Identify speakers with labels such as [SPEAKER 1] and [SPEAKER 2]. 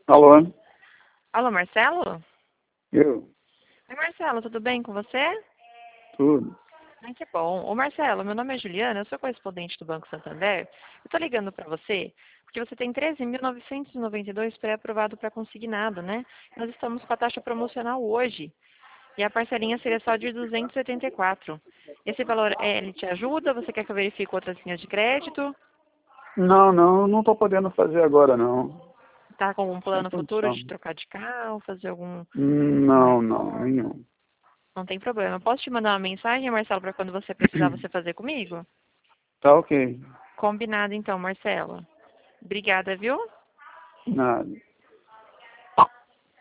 [SPEAKER 1] Alô?
[SPEAKER 2] Alô, Marcelo?
[SPEAKER 1] Eu?
[SPEAKER 2] Oi, Marcelo, tudo bem com você?
[SPEAKER 1] Tudo?
[SPEAKER 2] Ai, que bom. Ô, Marcelo, meu nome é Juliana, eu sou correspondente do Banco Santander. Eu tô ligando para você porque você tem 13.992 pré-aprovado para consignado, né? Nós estamos com a taxa promocional hoje e a parcelinha seria só de 284. Esse valor, ele te ajuda? Você quer que eu verifique outras linhas de crédito?
[SPEAKER 1] Não tô podendo fazer agora, não.
[SPEAKER 2] Tá com um
[SPEAKER 1] Sem
[SPEAKER 2] plano futuro
[SPEAKER 1] condição.
[SPEAKER 2] de trocar de carro, fazer alguma
[SPEAKER 1] Não,
[SPEAKER 2] reforma?
[SPEAKER 1] nenhum.
[SPEAKER 2] Não tem problema. Eu posso te mandar uma mensagem, Marcelo, para quando você precisar você fazer comigo?
[SPEAKER 1] Tá ok.
[SPEAKER 2] Combinado então, Marcelo. Obrigada, viu?
[SPEAKER 1] Nada.